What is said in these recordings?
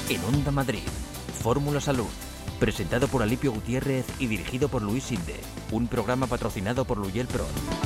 En Onda Madrid, Fórmula Salud, presentado por Alipio Gutiérrez y dirigido por Luis Sinde, un programa patrocinado por Luyel Pro.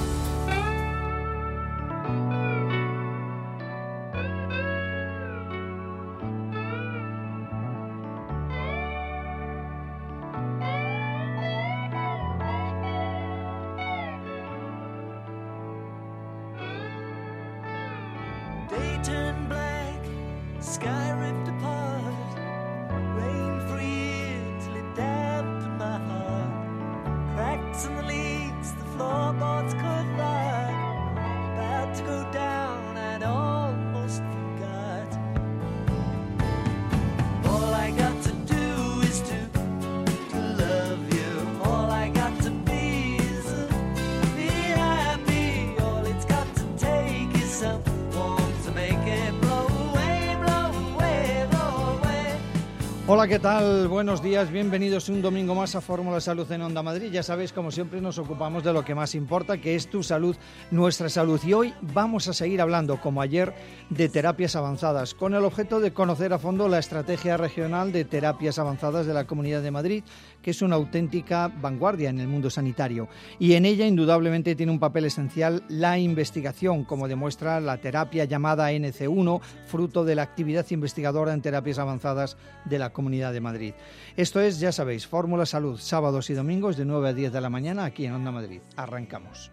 Hola, ¿qué tal? Buenos días, bienvenidos un domingo más a Fórmula Salud en Onda Madrid. Ya sabéis, como siempre, nos ocupamos de lo que más importa, que es tu salud, nuestra salud. Y hoy vamos a seguir hablando, como ayer, de terapias avanzadas, con el objeto de conocer a fondo la estrategia regional de terapias avanzadas de la Comunidad de Madrid, que es una auténtica vanguardia en el mundo sanitario. Y en ella, indudablemente, tiene un papel esencial la investigación, como demuestra la terapia llamada NC1, fruto de la actividad investigadora en terapias avanzadas de la Comunidad de Madrid. Esto es, ya sabéis, Fórmula Salud, sábados y domingos de 9 a 10 de la mañana aquí en Onda Madrid. Arrancamos.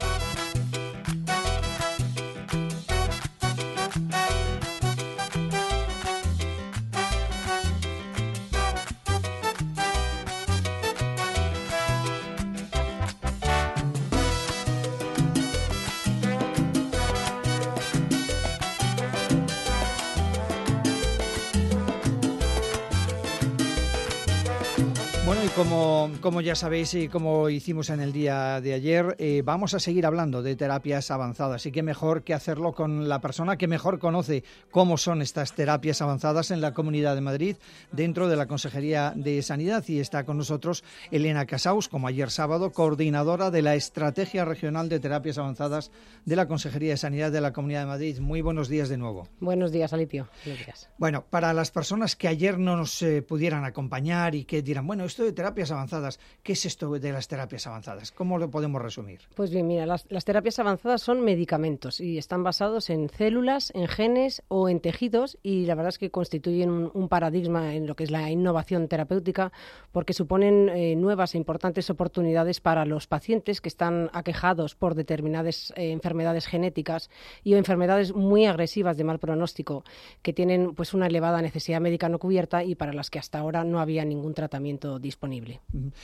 Bueno, y como ya sabéis y como hicimos en el día de ayer, vamos a seguir hablando de terapias avanzadas. Y qué mejor que hacerlo con la persona que mejor conoce cómo son estas terapias avanzadas en la Comunidad de Madrid, dentro de la Consejería de Sanidad. Y está con nosotros Elena Casaus, como ayer sábado, coordinadora de la Estrategia Regional de Terapias Avanzadas de la Consejería de Sanidad de la Comunidad de Madrid. Muy buenos días de nuevo. Buenos días, Alipio. Buenos días. Bueno, para las personas que ayer no nos pudieran acompañar y que dirán, bueno, esto de terapias avanzadas, ¿qué es esto de las terapias avanzadas? ¿Cómo lo podemos resumir? Pues bien, mira, las terapias avanzadas son medicamentos y están basados en células, en genes o en tejidos, y la verdad es que constituyen un paradigma en lo que es la innovación terapéutica, porque suponen nuevas e importantes oportunidades para los pacientes que están aquejados por determinadas enfermedades genéticas y enfermedades muy agresivas de mal pronóstico, que tienen pues una elevada necesidad médica no cubierta y para las que hasta ahora no había ningún tratamiento disponible.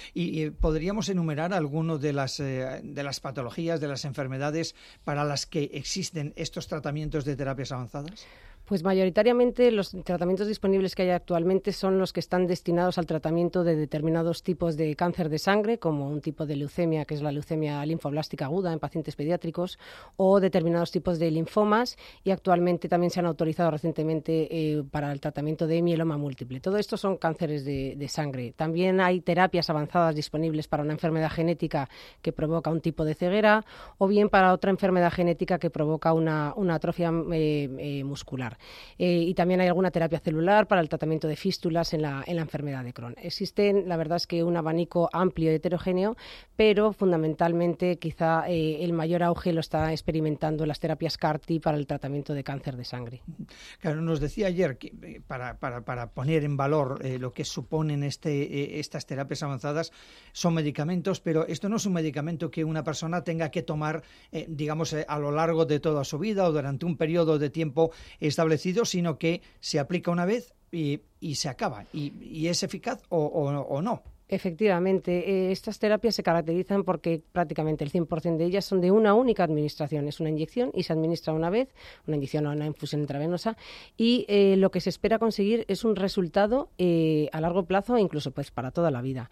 ¿Y podríamos enumerar algunas de las patologías, de las enfermedades para las que existen estos tratamientos de terapias avanzadas? Pues mayoritariamente los tratamientos disponibles que hay actualmente son los que están destinados al tratamiento de determinados tipos de cáncer de sangre, como un tipo de leucemia, que es la leucemia linfoblástica aguda en pacientes pediátricos, o determinados tipos de linfomas, y actualmente también se han autorizado recientemente para el tratamiento de mieloma múltiple. Todo esto son cánceres de sangre. También hay terapias avanzadas disponibles para una enfermedad genética que provoca un tipo de ceguera, o bien para otra enfermedad genética que provoca una atrofia muscular. Y también hay alguna terapia celular para el tratamiento de fístulas en la enfermedad de Crohn. Existen, la verdad es que un abanico amplio y heterogéneo, pero fundamentalmente quizá el mayor auge lo está experimentando las terapias CAR-T para el tratamiento de cáncer de sangre. Claro, nos decía ayer que para poner en valor lo que suponen estas terapias avanzadas, son medicamentos, pero esto no es un medicamento que una persona tenga que tomar, a lo largo de toda su vida o durante un periodo de tiempo establecido, sino que se aplica una vez y se acaba. ¿Y es eficaz o no? Efectivamente, estas terapias se caracterizan porque prácticamente el 100% de ellas son de una única administración. Es una inyección y se administra una vez, una inyección o una infusión intravenosa, y lo que se espera conseguir es un resultado a largo plazo, incluso pues para toda la vida.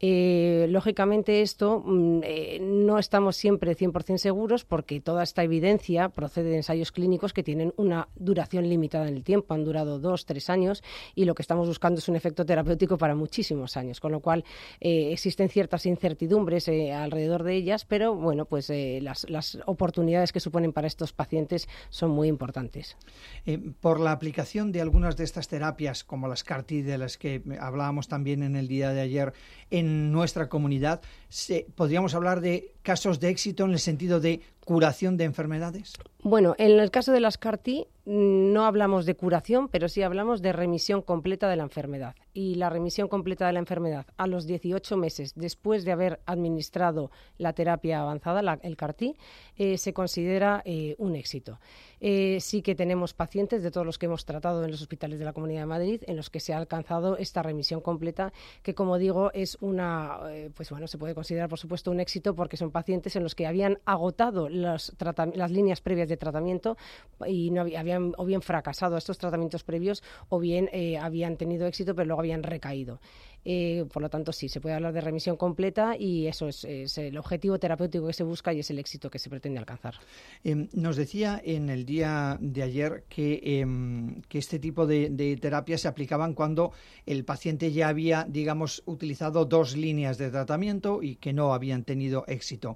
Lógicamente esto no estamos siempre 100% seguros porque toda esta evidencia procede de ensayos clínicos que tienen una duración limitada en el tiempo, han durado 2-3 años y lo que estamos buscando es un efecto terapéutico para muchísimos años, con lo cual final existen ciertas incertidumbres alrededor de ellas, pero bueno, pues las oportunidades que suponen para estos pacientes son muy importantes. Por la aplicación de algunas de estas terapias, como las CAR-T de las que hablábamos también en el día de ayer en nuestra comunidad, ¿podríamos hablar de casos de éxito en el sentido de curación de enfermedades? Bueno, en el caso de las CAR-T no hablamos de curación, pero sí hablamos de remisión completa de la enfermedad. Y la remisión completa de la enfermedad a los 18 meses después de haber administrado la terapia avanzada, el CAR-T, se considera un éxito. Sí que tenemos pacientes de todos los que hemos tratado en los hospitales de la Comunidad de Madrid en los que se ha alcanzado esta remisión completa, que como digo es se puede considerar por supuesto un éxito porque son pacientes en los que habían agotado las líneas previas de tratamiento y no habían o bien fracasado estos tratamientos previos o bien habían tenido éxito pero luego habían recaído. Por lo tanto, sí, se puede hablar de remisión completa y eso es el objetivo terapéutico que se busca y es el éxito que se pretende alcanzar. Nos decía en el día de ayer que este tipo de terapias se aplicaban cuando el paciente ya había, digamos, utilizado 2 líneas de tratamiento y que no habían tenido éxito.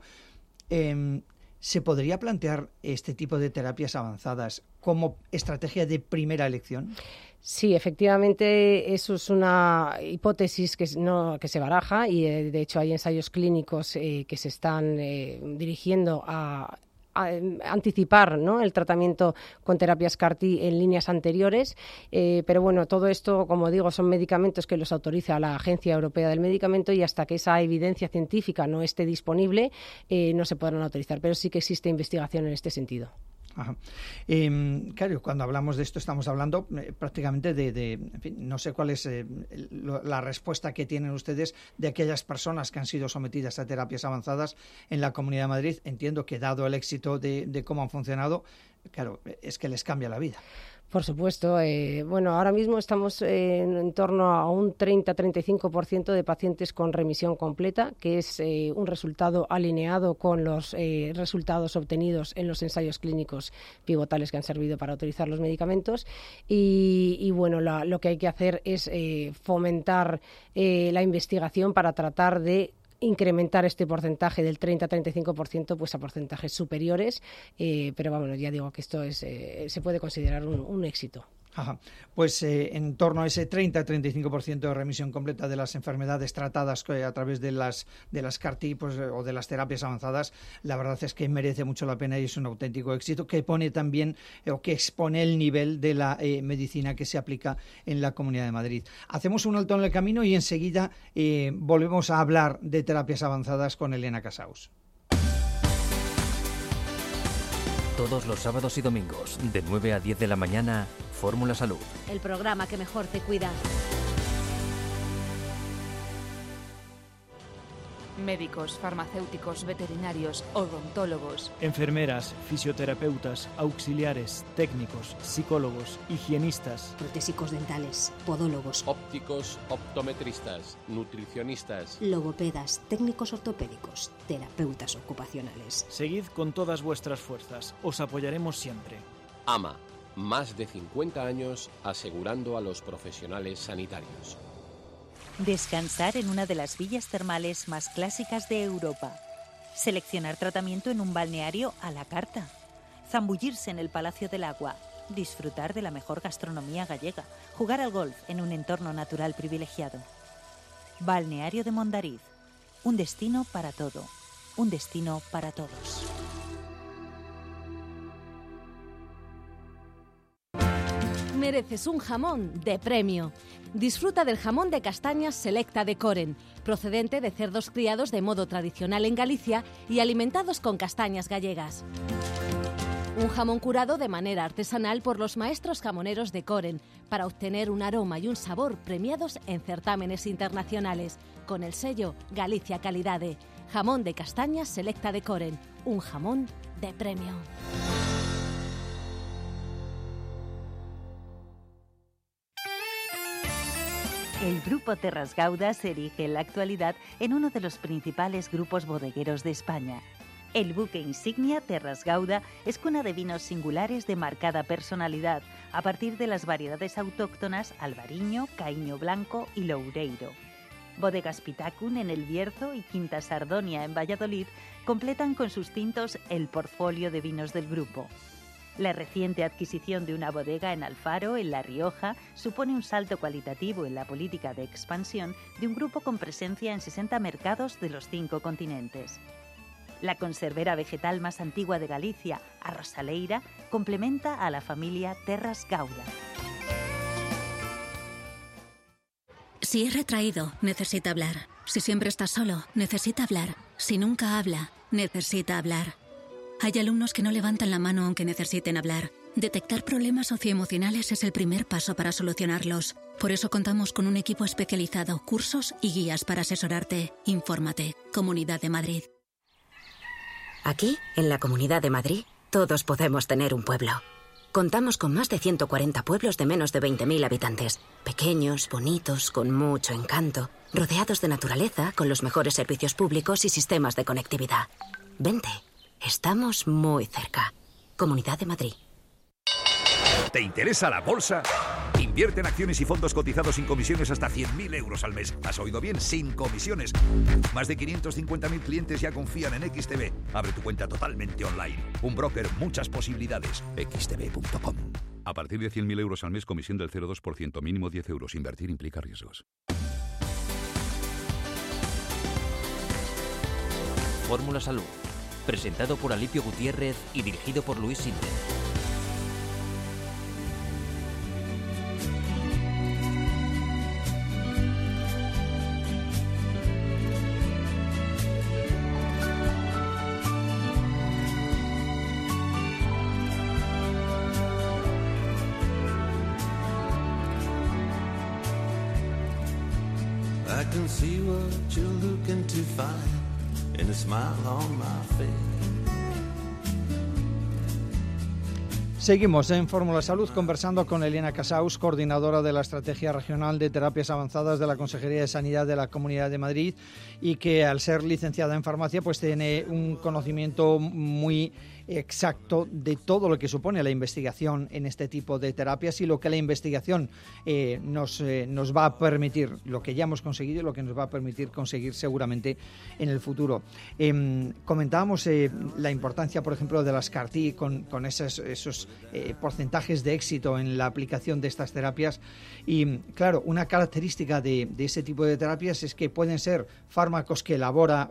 ¿Se podría plantear este tipo de terapias avanzadas como estrategia de primera elección? Sí, efectivamente, eso es una hipótesis que se baraja y, de hecho, hay ensayos clínicos que se están dirigiendo a anticipar, ¿no?, el tratamiento con terapias CAR-T en líneas anteriores, pero bueno, todo esto, como digo, son medicamentos que los autoriza la Agencia Europea del Medicamento y hasta que esa evidencia científica no esté disponible no se podrán autorizar, pero sí que existe investigación en este sentido. Ajá. Claro, cuando hablamos de esto estamos hablando prácticamente en fin, no sé cuál es la respuesta que tienen ustedes de aquellas personas que han sido sometidas a terapias avanzadas en la Comunidad de Madrid. Entiendo que dado el éxito de cómo han funcionado, claro, es que les cambia la vida. Por supuesto. Ahora mismo estamos en torno a un 30-35% de pacientes con remisión completa, que es un resultado alineado con los resultados obtenidos en los ensayos clínicos pivotales que han servido para autorizar los medicamentos. Y bueno, lo que hay que hacer es fomentar la investigación para tratar de incrementar este porcentaje del 30-35% pues a porcentajes superiores, pero bueno, ya digo que esto se puede considerar un éxito. Ajá. Pues en torno a ese 30-35% de remisión completa de las enfermedades tratadas a través de las CAR-T o de las terapias avanzadas, la verdad es que merece mucho la pena y es un auténtico éxito que pone también que expone el nivel de la medicina que se aplica en la Comunidad de Madrid. Hacemos un alto en el camino y enseguida volvemos a hablar de terapias avanzadas con Elena Casaus. Todos los sábados y domingos, de 9 a 10 de la mañana, Fórmula Salud. El programa que mejor te cuida. Médicos, farmacéuticos, veterinarios, odontólogos, enfermeras, fisioterapeutas, auxiliares, técnicos, psicólogos, higienistas, protésicos dentales, podólogos, ópticos, optometristas, nutricionistas, logopedas, técnicos ortopédicos, terapeutas ocupacionales. Seguid con todas vuestras fuerzas, os apoyaremos siempre. AMA, más de 50 años asegurando a los profesionales sanitarios. Descansar en una de las villas termales más clásicas de Europa. Seleccionar tratamiento en un balneario a la carta. Zambullirse en el Palacio del Agua. Disfrutar de la mejor gastronomía gallega. Jugar al golf en un entorno natural privilegiado. Balneario de Mondariz. Un destino para todo. Un destino para todos. Mereces un jamón de premio. Disfruta del jamón de castañas Selecta de Coren, procedente de cerdos criados de modo tradicional en Galicia y alimentados con castañas gallegas. Un jamón curado de manera artesanal por los maestros jamoneros de Coren para obtener un aroma y un sabor premiados en certámenes internacionales, con el sello Galicia Calidade. Jamón de castañas Selecta de Coren, un jamón de premio. El Grupo Terras Gauda se erige en la actualidad en uno de los principales grupos bodegueros de España. El buque insignia Terras Gauda es cuna de vinos singulares de marcada personalidad, a partir de las variedades autóctonas Albariño, Caíño Blanco y Loureiro. Bodegas Pitacun en El Bierzo y Quinta Sardonia en Valladolid completan con sus tintos el portfolio de vinos del grupo. La reciente adquisición de una bodega en Alfaro, en La Rioja, supone un salto cualitativo en la política de expansión de un grupo con presencia en 60 mercados de los 5 continentes. La conservera vegetal más antigua de Galicia, Arrosaleira, complementa a la familia Terras Gauda. Si es retraído, necesita hablar. Si siempre está solo, necesita hablar. Si nunca habla, necesita hablar. Hay alumnos que no levantan la mano aunque necesiten hablar. Detectar problemas socioemocionales es el primer paso para solucionarlos. Por eso contamos con un equipo especializado, cursos y guías para asesorarte. Infórmate. Comunidad de Madrid. Aquí, en la Comunidad de Madrid, todos podemos tener un pueblo. Contamos con más de 140 pueblos de menos de 20.000 habitantes. Pequeños, bonitos, con mucho encanto. Rodeados de naturaleza, con los mejores servicios públicos y sistemas de conectividad. Vente. Estamos muy cerca. Comunidad de Madrid. ¿Te interesa la bolsa? Invierte en acciones y fondos cotizados sin comisiones hasta 100.000 euros al mes. ¿Has oído bien? Sin comisiones. Más de 550.000 clientes ya confían en XTB. Abre tu cuenta totalmente online. Un broker, muchas posibilidades. xtb.com. A partir de 100.000 euros al mes, comisión del 0,2%, mínimo 10 euros. Invertir implica riesgos. Fórmula Salud. Presentado por Alipio Gutiérrez y dirigido por Luis Sinde. I can see what you're looking to find. And a smile on my face. Seguimos en Fórmula Salud conversando con Elena Casaus, coordinadora de la Estrategia Regional de Terapias Avanzadas de la Consejería de Sanidad de la Comunidad de Madrid, y que al ser licenciada en farmacia pues tiene un conocimiento muy exacto de todo lo que supone la investigación en este tipo de terapias y lo que la investigación nos va a permitir, lo que ya hemos conseguido y lo que nos va a permitir conseguir seguramente en el futuro. Comentábamos la importancia, por ejemplo, de las CAR-T con esos porcentajes de éxito en la aplicación de estas terapias, y claro, una característica de ese tipo de terapias es que pueden ser fármacos que elabora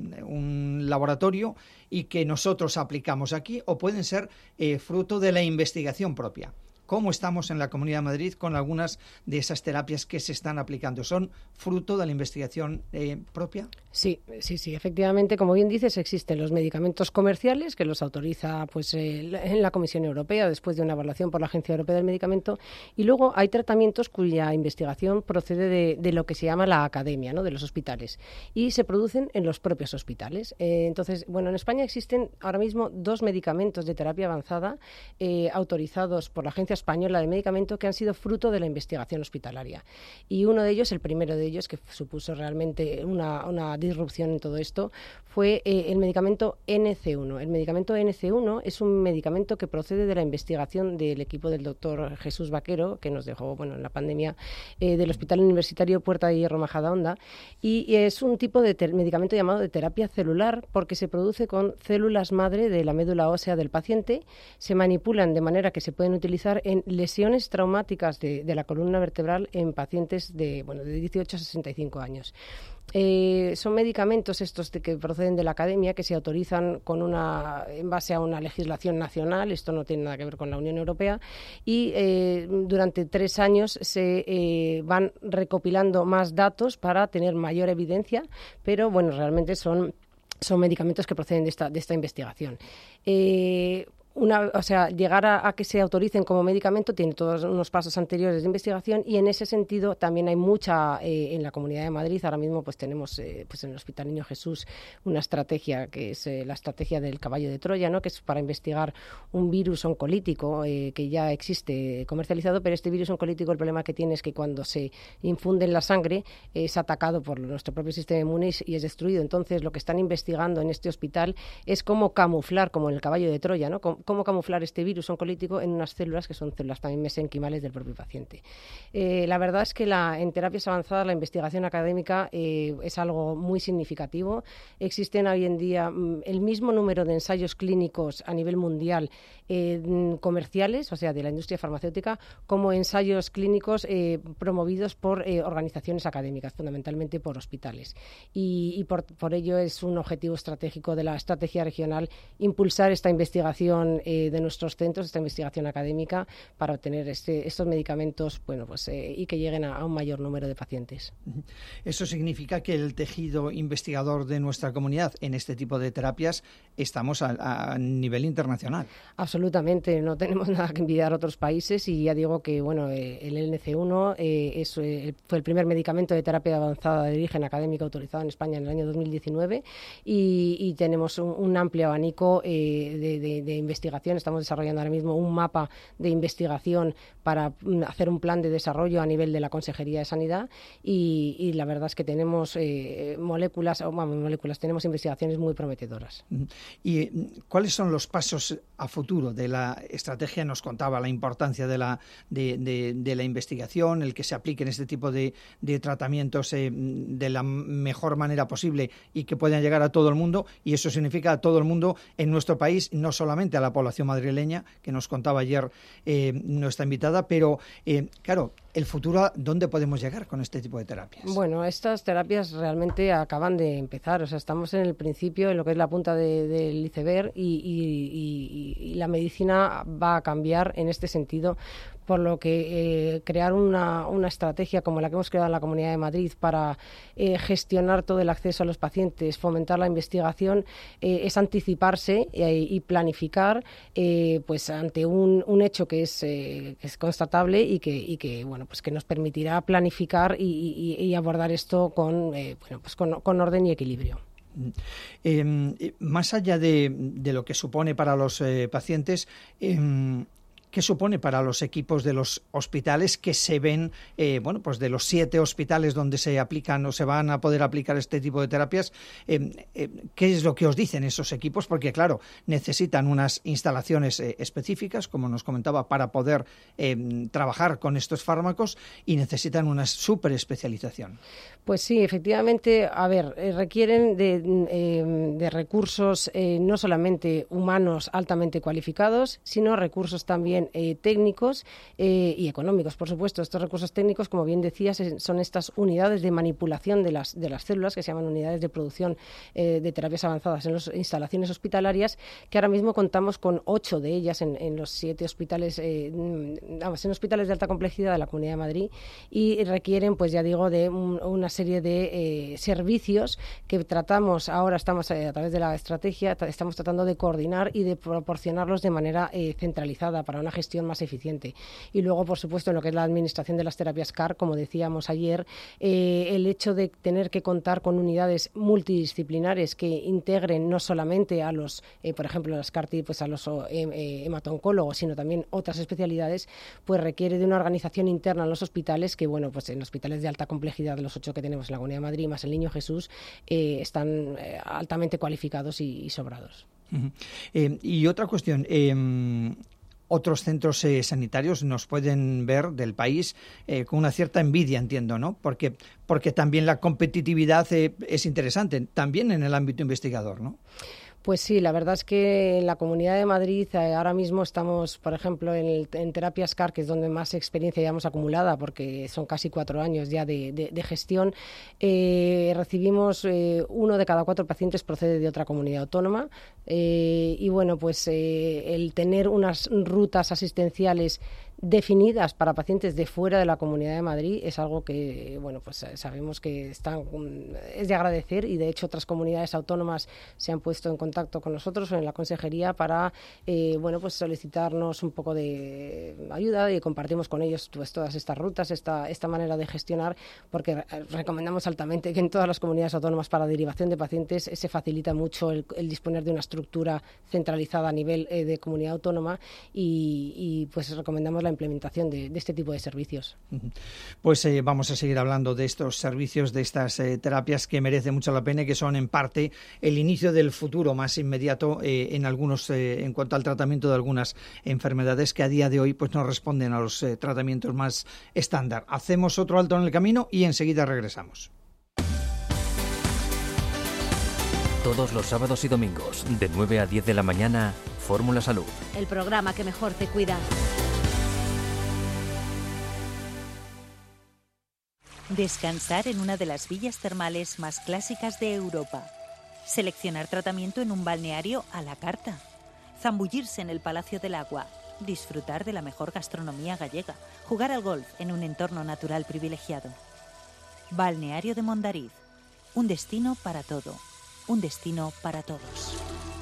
un laboratorio y que nosotros aplicamos aquí, o pueden ser fruto de la investigación propia. ¿Cómo estamos en la Comunidad de Madrid con algunas de esas terapias que se están aplicando? ¿Son fruto de la investigación propia? Sí, efectivamente, como bien dices, existen los medicamentos comerciales que los autoriza pues en la Comisión Europea después de una evaluación por la Agencia Europea del Medicamento, y luego hay tratamientos cuya investigación procede de lo que se llama la academia, ¿no?, de los hospitales, y se producen en los propios hospitales. Entonces, bueno, en España existen ahora mismo 2 medicamentos de terapia avanzada autorizados por la Agencia Española del Medicamento que han sido fruto de la investigación hospitalaria. Y uno de ellos, el primero de ellos, que supuso realmente una disrupción en todo esto, fue el medicamento NC1. El medicamento NC1 es un medicamento que procede de la investigación del equipo del doctor Jesús Vaquero, que nos dejó en la pandemia, del Hospital Universitario Puerta de Hierro Majadahonda, y es un tipo de medicamento llamado de terapia celular porque se produce con células madre de la médula ósea del paciente, se manipulan de manera que se pueden utilizar en lesiones traumáticas de la columna vertebral en pacientes de 18 a 65 años. Son medicamentos estos que proceden de la academia, que se autorizan en base a una legislación nacional. Esto no tiene nada que ver con la Unión Europea, y durante 3 años se van recopilando más datos para tener mayor evidencia, pero realmente son medicamentos que proceden de esta investigación. Llegar a que se autoricen como medicamento tiene todos unos pasos anteriores de investigación, y en ese sentido también hay mucha en la Comunidad de Madrid. Ahora mismo tenemos en el Hospital Niño Jesús una estrategia que es la estrategia del caballo de Troya, ¿no?, que es para investigar un virus oncolítico que ya existe comercializado, pero este virus oncolítico, el problema que tiene es que cuando se infunde en la sangre es atacado por nuestro propio sistema inmune y es destruido. Entonces lo que están investigando en este hospital es cómo camuflar, como en el caballo de Troya, ¿no?, cómo camuflar este virus oncolítico en unas células que son células también mesenquimales del propio paciente. La verdad es que en terapias avanzadas la investigación académica es algo muy significativo. Existen hoy en día el mismo número de ensayos clínicos a nivel mundial comerciales, o sea, de la industria farmacéutica, como ensayos clínicos promovidos por organizaciones académicas, fundamentalmente por hospitales. Y por ello es un objetivo estratégico de la estrategia regional impulsar esta investigación de nuestros centros, esta investigación académica, para obtener estos medicamentos y que lleguen a un mayor número de pacientes. Eso significa que el tejido investigador de nuestra comunidad en este tipo de terapias estamos a nivel internacional. Absolutamente, no tenemos nada que envidiar a otros países y ya digo que el LNC1 fue el primer medicamento de terapia avanzada de origen académico autorizado en España en el año 2019 y tenemos un amplio abanico de investigación. Estamos desarrollando ahora mismo un mapa de investigación para hacer un plan de desarrollo a nivel de la Consejería de Sanidad y la verdad es que tenemos tenemos investigaciones muy prometedoras. ¿Y cuáles son los pasos a futuro de la estrategia? Nos contaba la importancia de la investigación, el que se apliquen este tipo de tratamientos de la mejor manera posible y que puedan llegar a todo el mundo, y eso significa a todo el mundo en nuestro país, no solamente a la población madrileña, que nos contaba ayer nuestra invitada, pero claro, el futuro, ¿dónde podemos llegar con este tipo de terapias? Bueno, estas terapias realmente acaban de empezar, o sea, estamos en el principio, en lo que es la punta del iceberg y la medicina va a cambiar en este sentido, por lo que crear una estrategia como la que hemos creado en la Comunidad de Madrid para gestionar todo el acceso a los pacientes, fomentar la investigación, es anticiparse y planificar ante un hecho que es constatable y que nos permitirá planificar y abordar esto con orden y equilibrio. Más allá de lo que supone para los pacientes, ¿qué supone para los equipos de los hospitales que se ven, de los 7 hospitales donde se aplican o se van a poder aplicar este tipo de terapias? ¿Qué es lo que os dicen esos equipos? Porque, claro, necesitan unas instalaciones específicas, como nos comentaba, para poder trabajar con estos fármacos y necesitan una superespecialización. Pues sí, efectivamente, requieren de recursos no solamente humanos altamente cualificados, sino recursos también técnicos y económicos, por supuesto. Estos recursos técnicos, como bien decías, son estas unidades de manipulación de las células, que se llaman unidades de producción de terapias avanzadas en las instalaciones hospitalarias, que ahora mismo contamos con 8 de ellas en los 7 hospitales, en hospitales de alta complejidad de la Comunidad de Madrid, y requieren, de una serie de servicios que tratamos, ahora estamos a través de la estrategia, estamos tratando de coordinar y de proporcionarlos de manera centralizada para una gestión más eficiente. Y luego, por supuesto, en lo que es la administración de las terapias CAR, como decíamos ayer, el hecho de tener que contar con unidades multidisciplinares que integren no solamente a los, por ejemplo, las CAR, a los hematoncólogos, sino también otras especialidades, pues requiere de una organización interna en los hospitales que, en hospitales de alta complejidad, los 8 que tenemos en la Comunidad de Madrid, más el Niño Jesús, están altamente cualificados y sobrados. Uh-huh. Y otra cuestión, otros centros sanitarios nos pueden ver del país con una cierta envidia, entiendo, ¿no? Porque también la competitividad es interesante, también en el ámbito investigador, ¿no? Pues sí, la verdad es que en la Comunidad de Madrid ahora mismo estamos, por ejemplo, en terapias CAR, que es donde más experiencia llevamos acumulada, porque son casi 4 años ya de gestión. Recibimos 1 de cada 4 pacientes procede de otra comunidad autónoma el tener unas rutas asistenciales definidas para pacientes de fuera de la Comunidad de Madrid es algo que, sabemos que es de agradecer, y de hecho otras comunidades autónomas se han puesto en contacto con nosotros o en la consejería para, solicitarnos un poco de ayuda, y compartimos con ellos todas estas rutas, esta manera de gestionar, porque recomendamos altamente que en todas las comunidades autónomas para derivación de pacientes se facilita mucho el disponer de una estructura centralizada a nivel de comunidad autónoma, y recomendamos la implementación de este tipo de servicios. Pues vamos a seguir hablando de estos servicios, de estas terapias que merece mucho la pena y que son en parte el inicio del futuro más inmediato en cuanto al tratamiento de algunas enfermedades que a día de hoy pues no responden a los tratamientos más estándar. Hacemos otro alto en el camino y enseguida regresamos. Todos los sábados y domingos, de 9 a 10 de la mañana, Fórmula Salud. El programa que mejor te cuida. Descansar en una de las villas termales más clásicas de Europa. Seleccionar tratamiento en un balneario a la carta. Zambullirse en el Palacio del Agua. Disfrutar de la mejor gastronomía gallega. Jugar al golf en un entorno natural privilegiado. Balneario de Mondariz. Un destino para todo. Un destino para todos.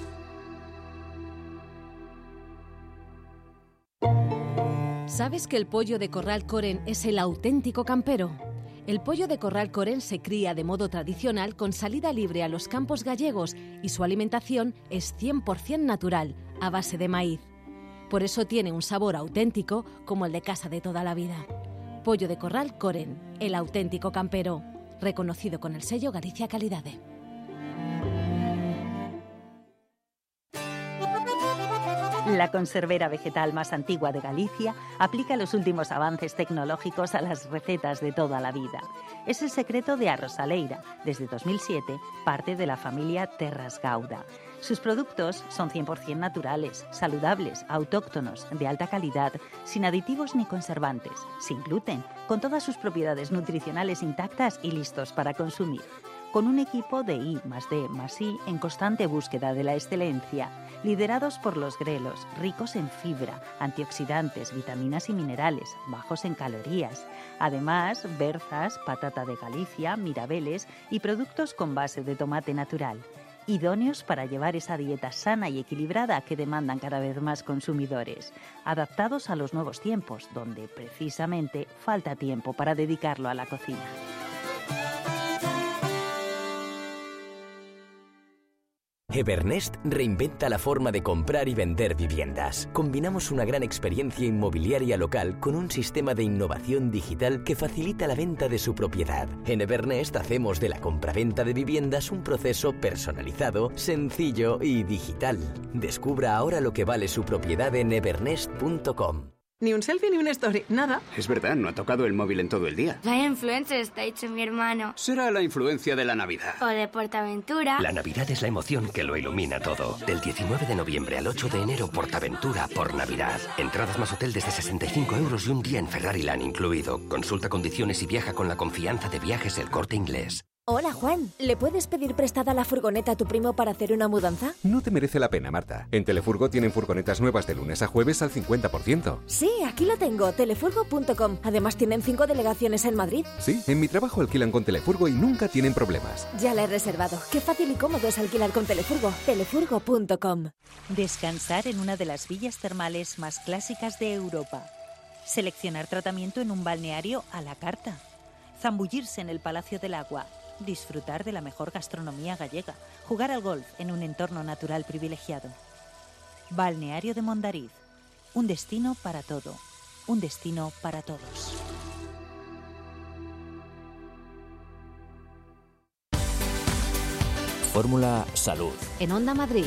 ¿Sabes que el pollo de corral Coren es el auténtico campero? El pollo de corral Coren se cría de modo tradicional con salida libre a los campos gallegos y su alimentación es 100% natural, a base de maíz. Por eso tiene un sabor auténtico como el de casa de toda la vida. Pollo de corral Coren, el auténtico campero, reconocido con el sello Galicia Calidade. La conservera vegetal más antigua de Galicia aplica los últimos avances tecnológicos a las recetas de toda la vida. Es el secreto de Arrosaleira, desde 2007, parte de la familia Terras Gauda. Sus productos son 100% naturales, saludables, autóctonos, de alta calidad, sin aditivos ni conservantes, sin gluten, con todas sus propiedades nutricionales intactas y listos para consumir. Con un equipo de I+D+I en constante búsqueda de la excelencia, liderados por los grelos, ricos en fibra, antioxidantes, vitaminas y minerales, bajos en calorías. Además, berzas, patata de Galicia, mirabeles y productos con base de tomate natural. Idóneos para llevar esa dieta sana y equilibrada que demandan cada vez más consumidores. Adaptados a los nuevos tiempos, donde precisamente falta tiempo para dedicarlo a la cocina. Evernest reinventa la forma de comprar y vender viviendas. Combinamos una gran experiencia inmobiliaria local con un sistema de innovación digital que facilita la venta de su propiedad. En Evernest hacemos de la compraventa de viviendas un proceso personalizado, sencillo y digital. Descubra ahora lo que vale su propiedad en evernest.com. Ni un selfie ni una story, nada. Es verdad, no ha tocado el móvil en todo el día. Vaya influencer está hecho mi hermano. Será la influencia de la Navidad. O de Portaventura. La Navidad es la emoción que lo ilumina todo. Del 19 de noviembre al 8 de enero, Portaventura por Navidad. Entradas más hotel desde 65 € y un día en Ferrariland incluido. Consulta condiciones y viaja con la confianza de Viajes El Corte Inglés. Hola, Juan. ¿Le puedes pedir prestada la furgoneta a tu primo para hacer una mudanza? No te merece la pena, Marta. En Telefurgo tienen furgonetas nuevas de lunes a jueves al 50%. Sí, aquí lo tengo, telefurgo.com. Además tienen 5 delegaciones en Madrid. Sí, en mi trabajo alquilan con Telefurgo y nunca tienen problemas. Ya la he reservado. Qué fácil y cómodo es alquilar con Telefurgo. Telefurgo.com. Descansar en una de las villas termales más clásicas de Europa. Seleccionar tratamiento en un balneario a la carta. Zambullirse en el Palacio del Agua. Disfrutar de la mejor gastronomía gallega. Jugar al golf en un entorno natural privilegiado. Balneario de Mondariz. Un destino para todo. Un destino para todos. Fórmula Salud. En Onda Madrid.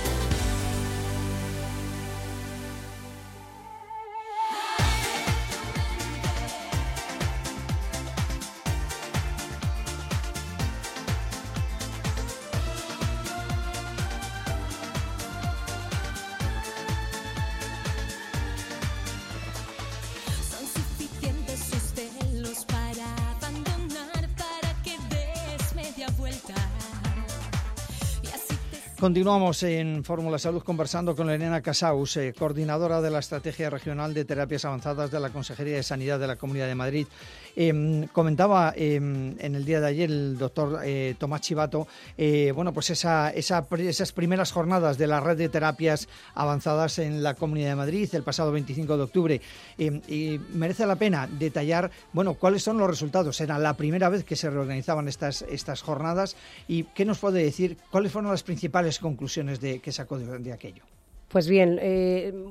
Continuamos en Fórmula Salud conversando con Elena Casaus, coordinadora de la Estrategia Regional de Terapias Avanzadas de la Consejería de Sanidad de la Comunidad de Madrid. Comentaba en el día de ayer el doctor Tomás Chivato, pues esas primeras jornadas de la red de terapias avanzadas en la Comunidad de Madrid el pasado 25 de octubre. Y merece la pena detallar, cuáles son los resultados. Era la primera vez que se reorganizaban estas jornadas y ¿qué nos puede decir? ¿Cuáles fueron las principales conclusiones que sacó de aquello? Pues bien,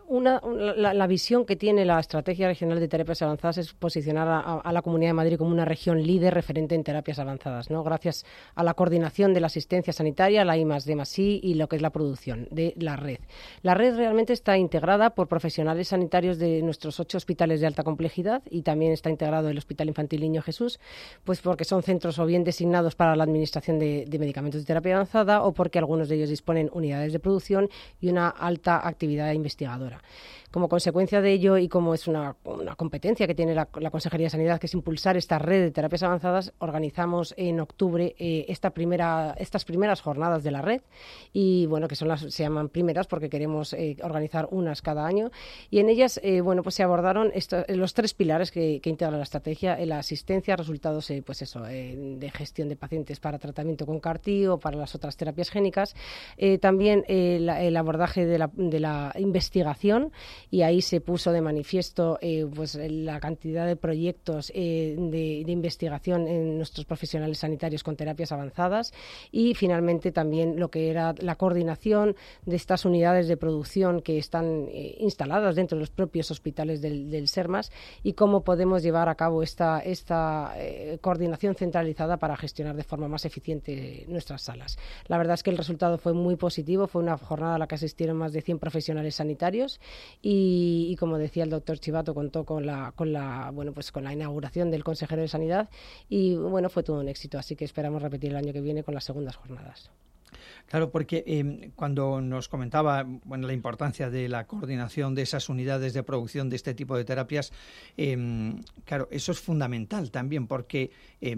La visión que tiene la Estrategia Regional de Terapias Avanzadas es posicionar a la Comunidad de Madrid como una región líder referente en terapias avanzadas, ¿no? Gracias a la coordinación de la asistencia sanitaria, la I+D+I y lo que es la producción de la red. La red realmente está integrada por profesionales sanitarios de nuestros 8 hospitales de alta complejidad y también está integrado el Hospital Infantil Niño Jesús, pues porque son centros o bien designados para la administración de medicamentos de terapia avanzada o porque algunos de ellos disponen unidades de producción y una alta actividad investigadora. Como consecuencia de ello y como es una competencia que tiene la Consejería de Sanidad, que es impulsar esta red de terapias avanzadas, organizamos en octubre estas primeras jornadas de la red y bueno, que se llaman primeras porque queremos organizar unas cada año y en ellas pues se abordaron los 3 pilares que integra la estrategia: la asistencia, resultados de gestión de pacientes para tratamiento con CAR-T o para las otras terapias génicas, también el abordaje de la investigación, y ahí se puso de manifiesto la cantidad de proyectos de investigación en nuestros profesionales sanitarios con terapias avanzadas y finalmente también lo que era la coordinación de estas unidades de producción que están instaladas dentro de los propios hospitales del SERMAS y cómo podemos llevar a cabo esta coordinación centralizada para gestionar de forma más eficiente nuestras salas. La verdad es que el resultado fue muy positivo, fue una jornada a la que asistieron más de 100 profesionales sanitarios y como decía el doctor Chivato, contó con la inauguración del consejero de Sanidad y bueno, fue todo un éxito, así que esperamos repetir el año que viene con las segundas jornadas. Claro, porque cuando nos comentaba la importancia de la coordinación de esas unidades de producción de este tipo de terapias, claro, eso es fundamental también porque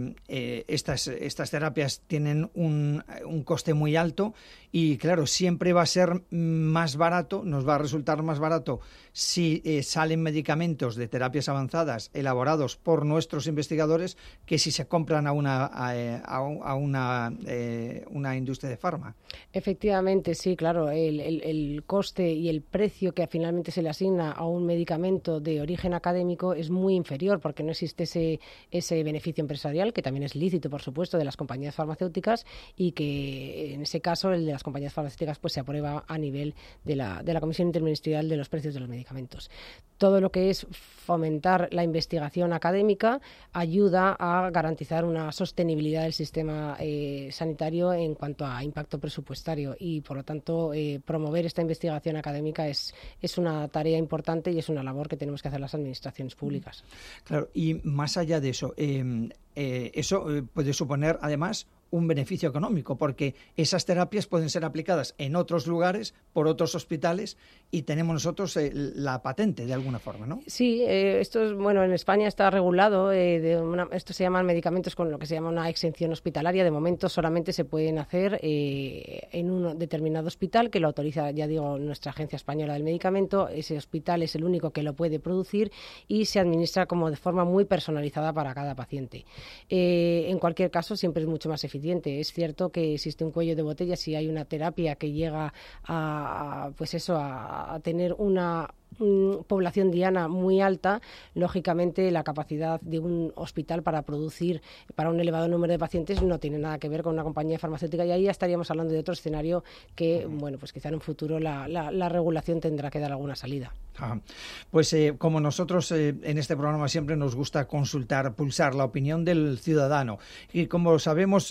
estas terapias tienen un coste muy alto y claro, siempre va a ser más barato, nos va a resultar más barato si salen medicamentos de terapias avanzadas elaborados por nuestros investigadores que si se compran a una industria de farma. Efectivamente, sí, claro, el coste y el precio que finalmente se le asigna a un medicamento de origen académico es muy inferior porque no existe ese beneficio empresarial, que también es lícito, por supuesto, de las compañías farmacéuticas y que en ese caso el de las compañías farmacéuticas pues se aprueba a nivel de la Comisión Interministerial de los Precios de los Medicamentos. Todo lo que es fomentar la investigación académica ayuda a garantizar una sostenibilidad del sistema sanitario en cuanto a impacto presupuestario y, por lo tanto, promover esta investigación académica es una tarea importante y es una labor que tenemos que hacer las administraciones públicas. Claro, y más allá de eso, eso puede suponer, además, un beneficio económico, porque esas terapias pueden ser aplicadas en otros lugares, por otros hospitales, y tenemos nosotros la patente de alguna forma, ¿no? Sí, esto es, en España está regulado, esto se llaman medicamentos con lo que se llama una exención hospitalaria. De momento solamente se pueden hacer en un determinado hospital que lo autoriza, ya digo, nuestra Agencia Española del Medicamento. Ese hospital es el único que lo puede producir y se administra como de forma muy personalizada para cada paciente. En cualquier caso, siempre es mucho más eficiente. Es cierto que existe un cuello de botella si hay una terapia que llega a tener una población diana muy alta. Lógicamente la capacidad de un hospital para producir para un elevado número de pacientes no tiene nada que ver con una compañía farmacéutica y ahí ya estaríamos hablando de otro escenario que, pues quizá en un futuro la regulación tendrá que dar alguna salida. Pues como nosotros en este programa siempre nos gusta pulsar la opinión del ciudadano y como sabemos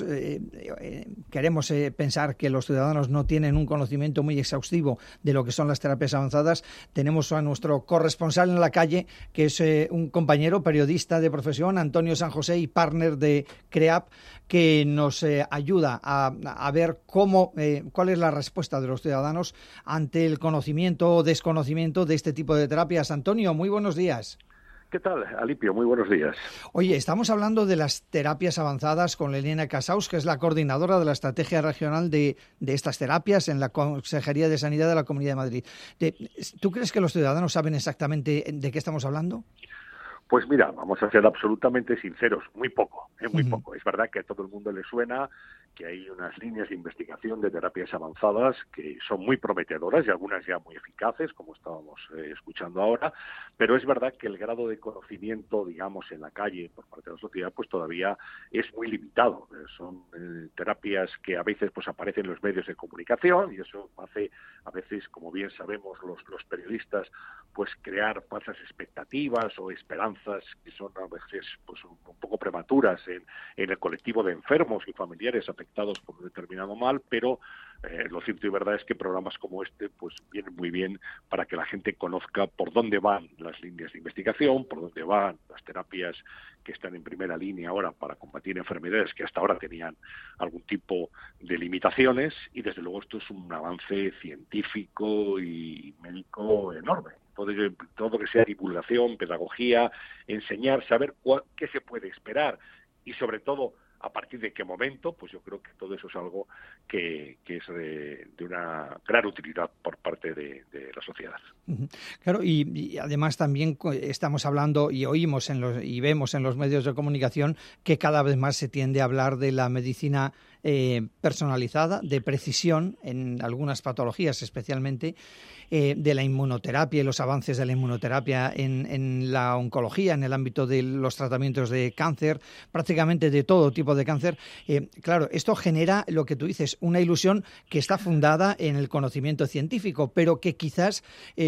queremos pensar que los ciudadanos no tienen un conocimiento muy exhaustivo de lo que son las terapias avanzadas. Tenemos a nuestro corresponsal en la calle, que es un compañero periodista de profesión, Antonio San José, y partner de CREAP, que nos ayuda a ver cuál es la respuesta de los ciudadanos ante el conocimiento o desconocimiento de este tipo de terapias. Antonio, muy buenos días. ¿Qué tal, Alipio? Muy buenos días. Oye, estamos hablando de las terapias avanzadas con Elena Casaus, que es la coordinadora de la Estrategia Regional de estas terapias en la Consejería de Sanidad de la Comunidad de Madrid. ¿Tú crees que los ciudadanos saben exactamente de qué estamos hablando? Pues mira, vamos a ser absolutamente sinceros, muy poco, muy poco. Es verdad que a todo el mundo le suena que hay unas líneas de investigación de terapias avanzadas que son muy prometedoras y algunas ya muy eficaces, como estábamos escuchando ahora, pero es verdad que el grado de conocimiento, digamos, en la calle por parte de la sociedad, pues todavía es muy limitado. Son terapias que a veces pues aparecen en los medios de comunicación y eso hace a veces, como bien sabemos los periodistas, pues crear falsas expectativas o esperanzas que son a veces pues un poco prematuras en el colectivo de enfermos y familiares afectados por un determinado mal, pero lo cierto y verdad es que programas como este pues vienen muy bien para que la gente conozca por dónde van las líneas de investigación, por dónde van las terapias que están en primera línea ahora para combatir enfermedades que hasta ahora tenían algún tipo de limitaciones, y desde luego esto es un avance científico y médico enorme. Todo que sea divulgación, pedagogía, enseñar, saber qué se puede esperar y sobre todo a partir de qué momento, pues yo creo que todo eso es algo que es de una gran utilidad por parte de la sociedad. Claro, y además también estamos hablando y oímos y vemos en los medios de comunicación que cada vez más se tiende a hablar de la medicina personalizada, de precisión en algunas patologías especialmente, de la inmunoterapia y los avances de la inmunoterapia en la oncología, en el ámbito de los tratamientos de cáncer, prácticamente de todo tipo de cáncer. Claro, esto genera lo que tú dices, una ilusión que está fundada en el conocimiento científico, pero que quizás,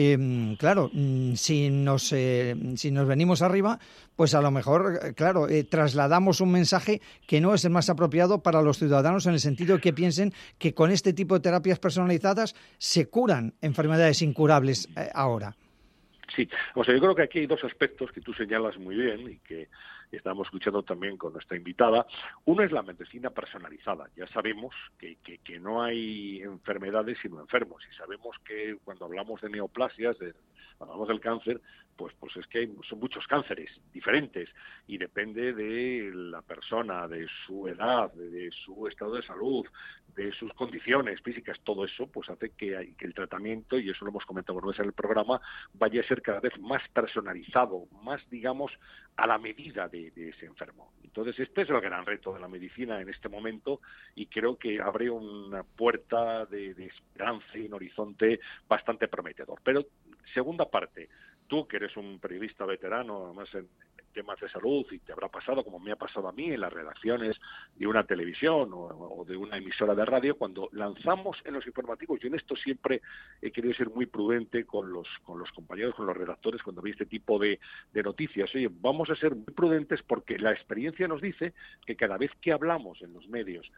si nos venimos arriba, pues a lo mejor, trasladamos un mensaje que no es el más apropiado para los ciudadanos, en el sentido de que piensen que con este tipo de terapias personalizadas se curan enfermedades incurables ahora. Sí, o sea, yo creo que aquí hay dos aspectos que tú señalas muy bien y que estamos escuchando también con nuestra invitada. Uno es la medicina personalizada. Ya sabemos que no hay enfermedades sino enfermos, y sabemos que cuando hablamos de neoplasias, hablamos del cáncer, pues es que son muchos cánceres diferentes y depende de la persona, de su edad, de su estado de salud, de sus condiciones físicas. Todo eso pues hace que el tratamiento, y eso lo hemos comentado alguna vez en el programa, vaya a ser cada vez más personalizado, más, digamos, a la medida de ese enfermo. Entonces este es el gran reto de la medicina en este momento, y creo que abre una puerta de esperanza y un horizonte bastante prometedor. Pero segunda parte, tú que eres un periodista veterano, además en temas de salud, y te habrá pasado, como me ha pasado a mí, en las redacciones de una televisión o de una emisora de radio, cuando lanzamos en los informativos, yo en esto siempre he querido ser muy prudente con los compañeros, con los redactores, cuando vi este tipo de noticias. Oye, vamos a ser muy prudentes porque la experiencia nos dice que cada vez que hablamos en los medios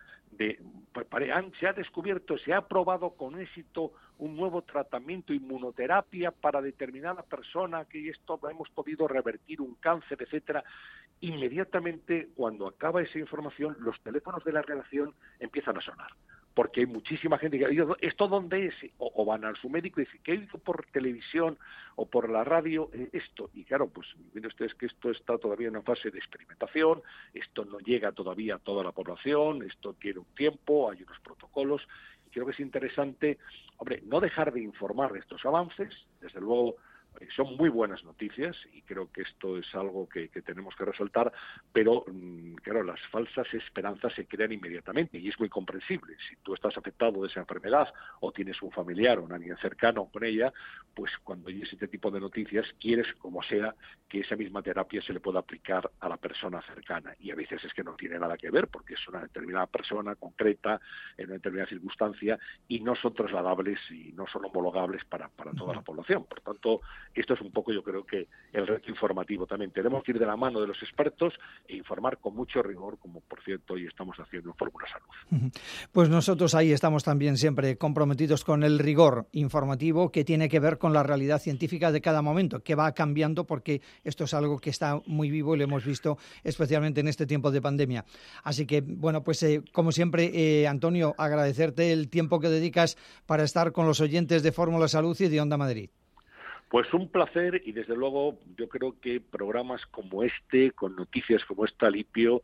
se ha descubierto, se ha probado con éxito un nuevo tratamiento, inmunoterapia para determinada persona, que esto hemos podido revertir un cáncer, etcétera, inmediatamente cuando acaba esa información los teléfonos de la redacción empiezan a sonar, porque hay muchísima gente que dice, ¿esto dónde es? O van a su médico y dicen, ¿qué he visto por televisión o por la radio esto? Y claro, pues miren ustedes que esto está todavía en una fase de experimentación, esto no llega todavía a toda la población, esto tiene un tiempo, hay unos protocolos. Creo que es interesante, no dejar de informar de estos avances. Desde luego son muy buenas noticias y creo que esto es algo que tenemos que resaltar, pero claro, las falsas esperanzas se crean inmediatamente y es muy comprensible. Si tú estás afectado de esa enfermedad o tienes un familiar o alguien cercano con ella, pues cuando oyes este tipo de noticias quieres, como sea, que esa misma terapia se le pueda aplicar a la persona cercana, y a veces es que no tiene nada que ver porque es una determinada persona concreta en una determinada circunstancia y no son trasladables y no son homologables para toda la población. Por tanto, esto es un poco, yo creo que el reto informativo también. Tenemos que ir de la mano de los expertos e informar con mucho rigor, como por cierto hoy estamos haciendo en Fórmula Salud. Pues nosotros ahí estamos también siempre comprometidos con el rigor informativo que tiene que ver con la realidad científica de cada momento, que va cambiando porque esto es algo que está muy vivo y lo hemos visto especialmente en este tiempo de pandemia. Así que, bueno, pues como siempre, Antonio, agradecerte el tiempo que dedicas para estar con los oyentes de Fórmula Salud y de Onda Madrid. Pues un placer, y desde luego yo creo que programas como este, con noticias como esta, Alipio,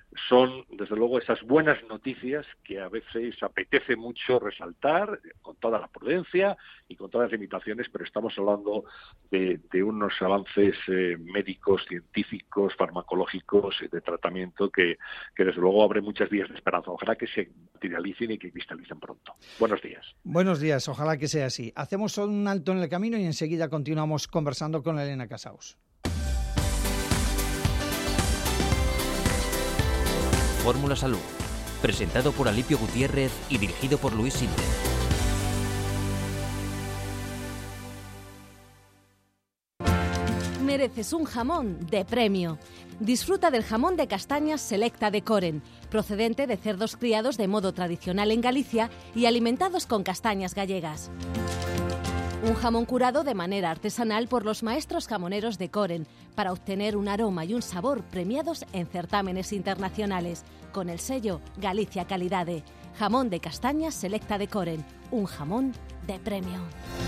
son, desde luego, esas buenas noticias que a veces apetece mucho resaltar, con toda la prudencia y con todas las limitaciones, pero estamos hablando de unos avances médicos, científicos, farmacológicos, de tratamiento que desde luego abre muchas vías de esperanza. Ojalá que se materialicen y que cristalicen pronto. Buenos días. Buenos días, ojalá que sea así. Hacemos un alto en el camino y enseguida continuamos conversando con Elena Casaus. Fórmula Salud, presentado por Alipio Gutiérrez y dirigido por Luis Sinde. Mereces un jamón de premio. Disfruta del jamón de castañas Selecta de Coren, procedente de cerdos criados de modo tradicional en Galicia y alimentados con castañas gallegas. Un jamón curado de manera artesanal por los maestros jamoneros de Coren para obtener un aroma y un sabor premiados en certámenes internacionales con el sello Galicia Calidade. Jamón de castañas Selecta de Coren, un jamón de premio.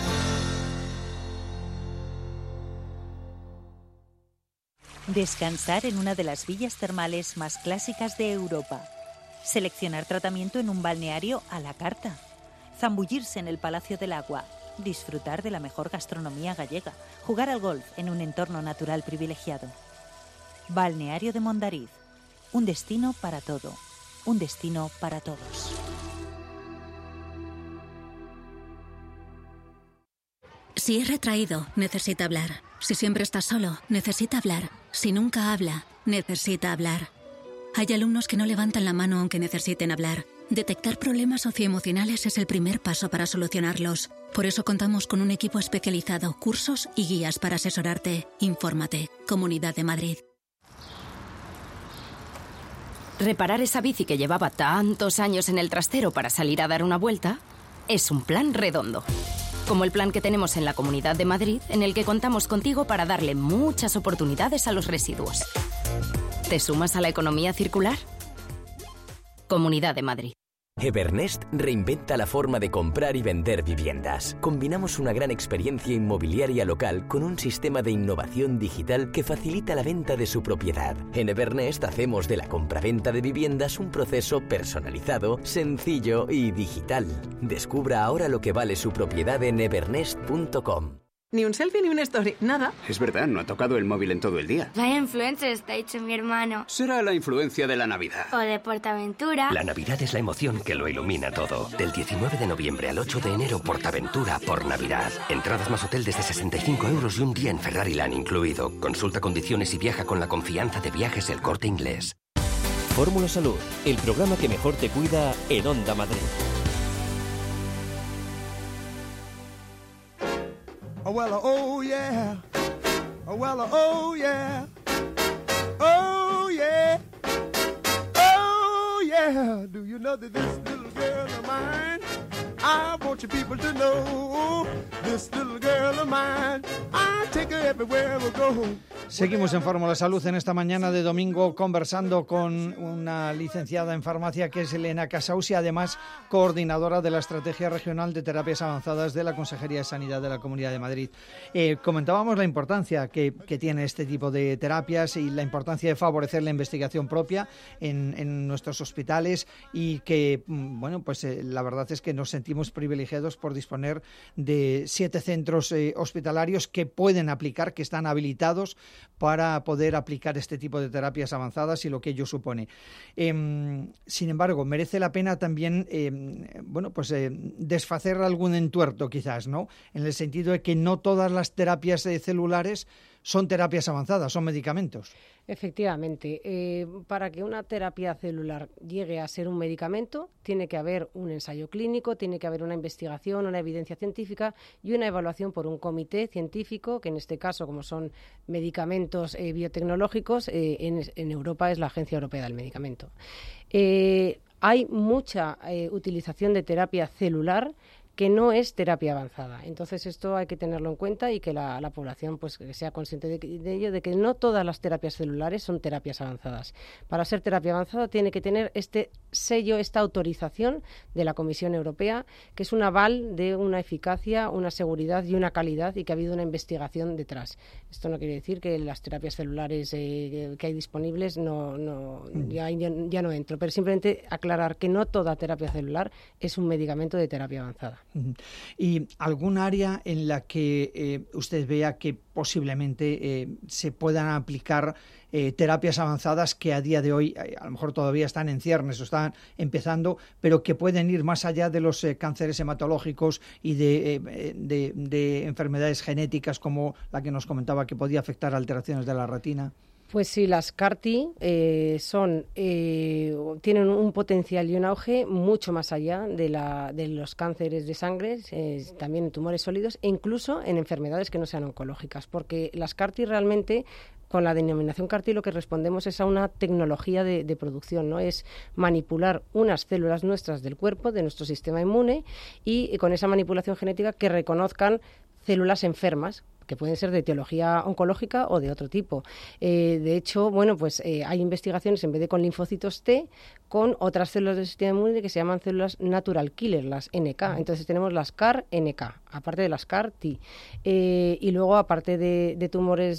Descansar en una de las villas termales más clásicas de Europa. Seleccionar tratamiento en un balneario a la carta. Zambullirse en el Palacio del Agua. Disfrutar de la mejor gastronomía gallega. Jugar al golf en un entorno natural privilegiado. Balneario de Mondariz. Un destino para todo. Un destino para todos. Si es retraído, necesita hablar. Si siempre está solo, necesita hablar. Si nunca habla, necesita hablar. Hay alumnos que no levantan la mano aunque necesiten hablar. Detectar problemas socioemocionales es el primer paso para solucionarlos. Por eso contamos con un equipo especializado, cursos y guías para asesorarte. Infórmate. Comunidad de Madrid. Reparar esa bici que llevaba tantos años en el trastero para salir a dar una vuelta es un plan redondo. Como el plan que tenemos en la Comunidad de Madrid, en el que contamos contigo para darle muchas oportunidades a los residuos. ¿Te sumas a la economía circular? Comunidad de Madrid. Evernest reinventa la forma de comprar y vender viviendas. Combinamos una gran experiencia inmobiliaria local con un sistema de innovación digital que facilita la venta de su propiedad. En Evernest hacemos de la compraventa de viviendas un proceso personalizado, sencillo y digital. Descubra ahora lo que vale su propiedad en evernest.com. Ni un selfie ni una story, nada. Es verdad, no ha tocado el móvil en todo el día. Vaya influencer está hecho mi hermano. Será la influencia de la Navidad. O de Portaventura. La Navidad es la emoción que lo ilumina todo. Del 19 de noviembre al 8 de enero, Portaventura por Navidad. Entradas más hotel desde 65 € y un día en Ferrari Land incluido. Consulta condiciones y viaja con la confianza de Viajes El Corte Inglés. Fórmula Salud, el programa que mejor te cuida en Onda Madrid. Oh, well, oh, yeah. Oh, well, oh, yeah. Oh, yeah. Oh, yeah. Do you know that this little girl of mine? I want you people to know this little girl of mine. I take her everywhere we go. Seguimos en Fórmula Salud en esta mañana de domingo conversando con una licenciada en farmacia que es Elena Casaus y además coordinadora de la Estrategia Regional de Terapias Avanzadas de la Consejería de Sanidad de la Comunidad de Madrid. Comentábamos la importancia que tiene este tipo de terapias y la importancia de favorecer la investigación propia en nuestros hospitales y que, bueno, pues la verdad es que nos sentimos privilegiados por disponer de 7 centros hospitalarios que pueden aplicar, que están habilitados para poder aplicar este tipo de terapias avanzadas y lo que ello supone. Sin embargo, merece la pena también desfacer algún entuerto quizás, ¿no? En el sentido de que no todas las terapias celulares son terapias avanzadas, son medicamentos. Efectivamente, para que una terapia celular llegue a ser un medicamento, tiene que haber un ensayo clínico, tiene que haber una investigación, una evidencia científica y una evaluación por un comité científico, que en este caso, como son medicamentos biotecnológicos, en Europa es la Agencia Europea del Medicamento. Hay mucha utilización de terapia celular que no es terapia avanzada. Entonces esto hay que tenerlo en cuenta y que la población pues que sea consciente de ello, de que no todas las terapias celulares son terapias avanzadas. Para ser terapia avanzada tiene que tener este sello, esta autorización de la Comisión Europea, que es un aval de una eficacia, una seguridad y una calidad, y que ha habido una investigación detrás. Esto no quiere decir que las terapias celulares que hay disponibles ya no entro, pero simplemente aclarar que no toda terapia celular es un medicamento de terapia avanzada. ¿Y algún área en la que usted vea que posiblemente se puedan aplicar terapias avanzadas que a día de hoy a lo mejor todavía están en ciernes o están empezando, pero que pueden ir más allá de los cánceres hematológicos y de enfermedades genéticas como la que nos comentaba que podía afectar a alteraciones de la retina? Pues sí, las CAR-T tienen un potencial y un auge mucho más allá de los cánceres de sangre, también en tumores sólidos e incluso en enfermedades que no sean oncológicas, porque las CAR-T realmente, con la denominación CAR-T, lo que respondemos es a una tecnología de producción, ¿no? Es manipular unas células nuestras del cuerpo, de nuestro sistema inmune, y con esa manipulación genética que reconozcan células enfermas, que pueden ser de etiología oncológica o de otro tipo. De hecho, hay investigaciones, en vez de con linfocitos T, con otras células del sistema inmune que se llaman células natural killer, las NK. Entonces tenemos las CAR-NK, aparte de las CAR-T. Y luego, aparte de tumores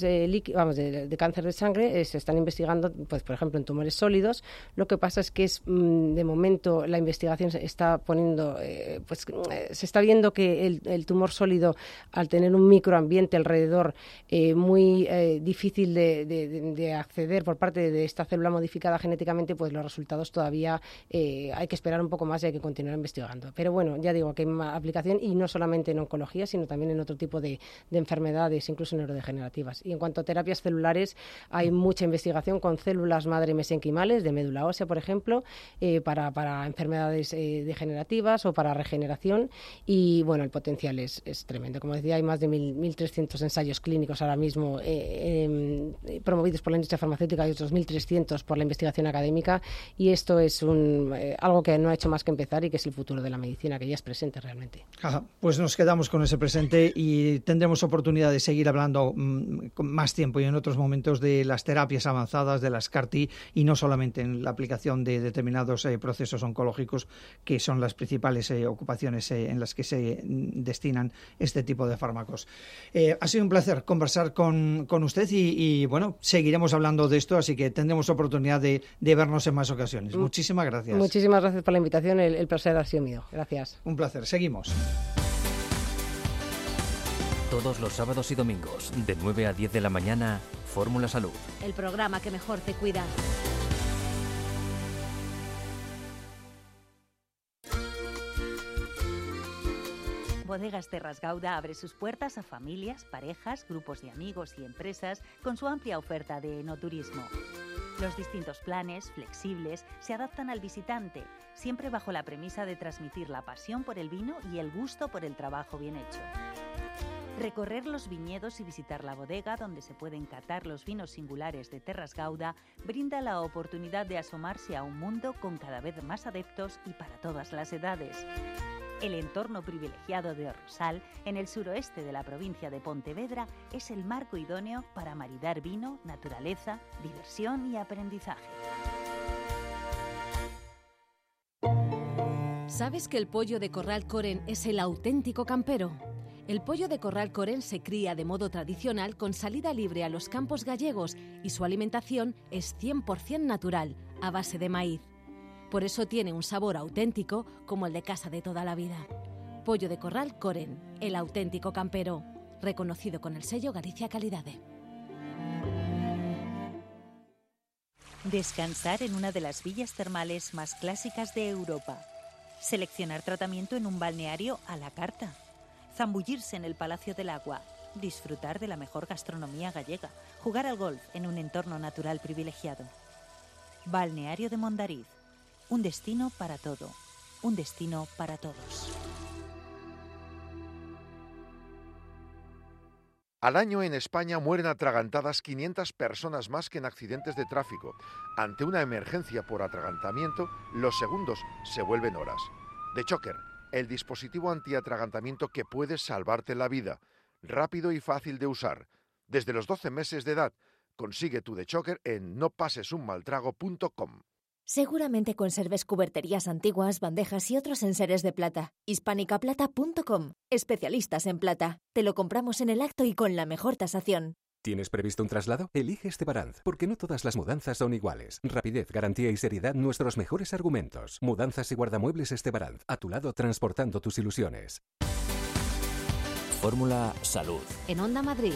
de cáncer de sangre, se están investigando, pues por ejemplo, en tumores sólidos. Lo que pasa es que de momento la investigación se está poniendo, se está viendo que el tumor sólido, al tener un microambiente alrededor muy difícil de acceder por parte de esta célula modificada genéticamente, pues los resultados todavía hay que esperar un poco más y hay que continuar investigando. Pero bueno, ya digo que hay una aplicación, y no solamente en oncología, sino también en otro tipo de enfermedades, incluso neurodegenerativas. Y en cuanto a terapias celulares, hay mucha investigación con células madre mesenquimales de médula ósea, por ejemplo, para enfermedades degenerativas o para regeneración, y bueno, el potencial es tremendo. Como decía, hay más de 1.300 ensayos clínicos ahora mismo promovidos por la industria farmacéutica y otros 1.300 por la investigación académica, y esto es algo que no ha hecho más que empezar y que es el futuro de la medicina, que ya es presente realmente. Ajá, pues nos quedamos con ese presente y tendremos oportunidad de seguir hablando con más tiempo y en otros momentos de las terapias avanzadas, de las CAR-T, y no solamente en la aplicación de determinados procesos oncológicos, que son las principales ocupaciones en las que se destinan este tipo de fármacos. Ha sido un placer conversar con usted y bueno, seguiremos hablando de esto, así que tendremos oportunidad de vernos en más ocasiones. Muchísimas gracias. Muchísimas gracias por la invitación, el placer ha sido mío. Gracias. Un placer, seguimos. Todos los sábados y domingos, de 9 a 10 de la mañana, Fórmula Salud. El programa que mejor te cuida. Bodegas Terras Gauda abre sus puertas a familias, parejas, grupos de amigos y empresas con su amplia oferta de enoturismo. Los distintos planes, flexibles, se adaptan al visitante, siempre bajo la premisa de transmitir la pasión por el vino y el gusto por el trabajo bien hecho. Recorrer los viñedos y visitar la bodega donde se pueden catar los vinos singulares de Terras Gauda brinda la oportunidad de asomarse a un mundo con cada vez más adeptos y para todas las edades. El entorno privilegiado de Orrosal, en el suroeste de la provincia de Pontevedra, es el marco idóneo para maridar vino, naturaleza, diversión y aprendizaje. ¿Sabes que el pollo de Corral Coren es el auténtico campero? El pollo de Corral Coren se cría de modo tradicional con salida libre a los campos gallegos y su alimentación es 100% natural, a base de maíz. Por eso tiene un sabor auténtico como el de casa de toda la vida. Pollo de Corral Coren, el auténtico campero, reconocido con el sello Galicia Calidade. Descansar en una de las villas termales más clásicas de Europa. Seleccionar tratamiento en un balneario a la carta. Zambullirse en el Palacio del Agua. Disfrutar de la mejor gastronomía gallega. Jugar al golf en un entorno natural privilegiado. Balneario de Mondariz. Un destino para todo. Un destino para todos. Al año en España mueren atragantadas 500 personas más que en accidentes de tráfico. Ante una emergencia por atragantamiento, los segundos se vuelven horas. The Choker, el dispositivo antiatragantamiento que puede salvarte la vida. Rápido y fácil de usar. Desde los 12 meses de edad. Consigue tu DeChocker en nopasesunmaltrago.com. Seguramente conserves cuberterías antiguas, bandejas y otros enseres de plata. hispanicaplata.com. Especialistas en plata. Te lo compramos en el acto y con la mejor tasación. ¿Tienes previsto un traslado? Elige Estebaranz, porque no todas las mudanzas son iguales. Rapidez, garantía y seriedad, nuestros mejores argumentos. Mudanzas y guardamuebles Estebaranz, a tu lado transportando tus ilusiones. Fórmula Salud. En Onda Madrid.